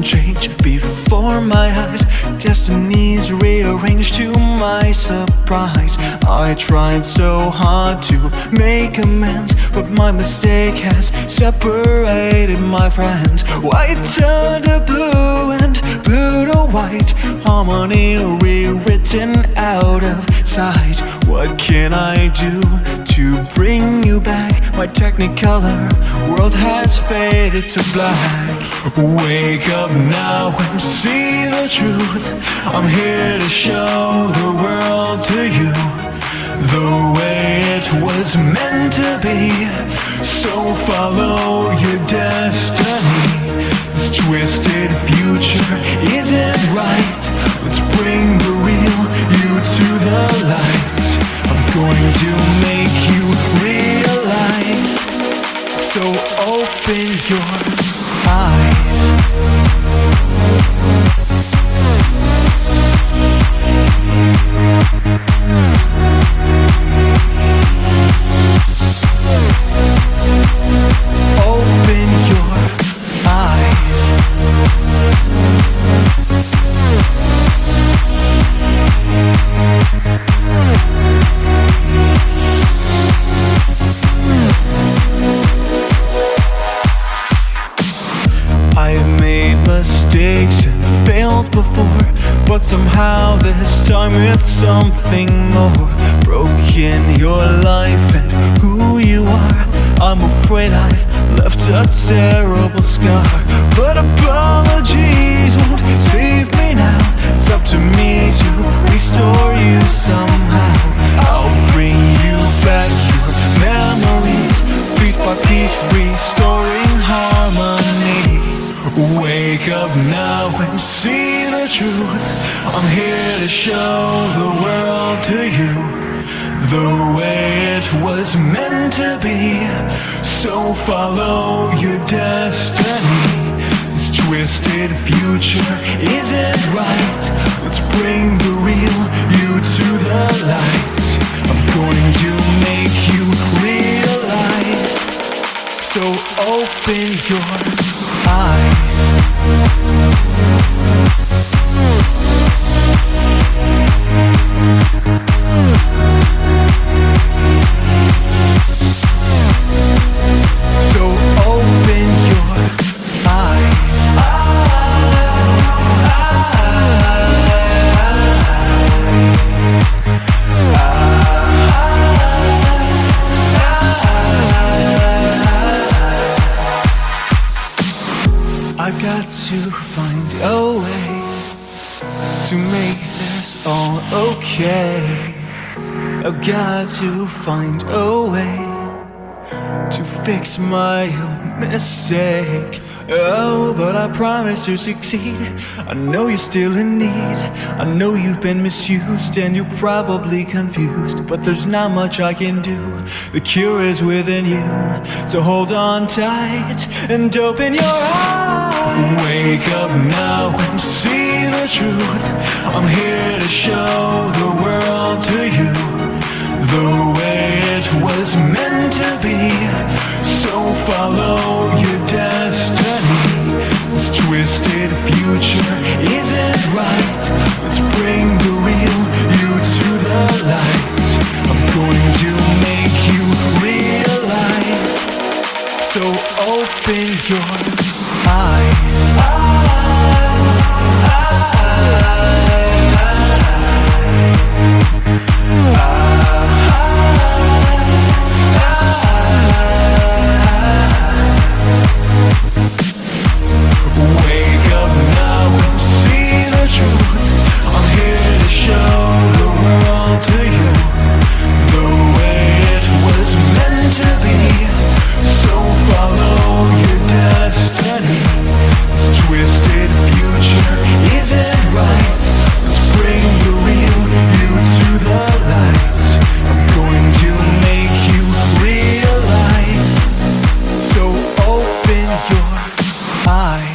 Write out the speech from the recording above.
won't change before my eyes. Destiny's rearranged to my surprise. I tried so hard to make amends, but my mistake has separated my friends. White turned to blue and blue to white, harmony rewritten out of sight. What can I do to bring you back? My technicolor world has faded to black. Wake up now and see the truth. I'm here to show the world to you the way it was meant to be. So follow your destiny. This twisted future isn't right. Let's bring the real you to the light. I'm going to make you realize. So open your eyes. Open your eyes. I've made mistakes and failed before, but somehow this time it's something more. Broken your life and who you are. I'm afraid I've left a terrible scar, but apologies won't save me now. It's up to me to restore you somehow. I'll bring you back your memories, piece by piece, restoring harmony. Wake up now and see the truth. I'm here to show the world to you the way it was meant to be. So follow your destiny. This twisted future isn't right. Let's bring the real you to the light. I'm going to make you realize. So open your eyes. So open your eyes. I've got to find a way to make this all okay. I've got to find a way to fix my mistake. Oh, but I promise to succeed. I know you're still in need. I know you've been misused and you're probably confused, but there's not much I can do. The cure is within you. So hold on tight and open your eyes. Wake up now and see the truth. I'm here to show the world to you the way it was meant to be. So follow your destiny. This twisted future isn't right. Let's bring the real you to the light. I'm going to make you realize. So open your eyes. Your eyes.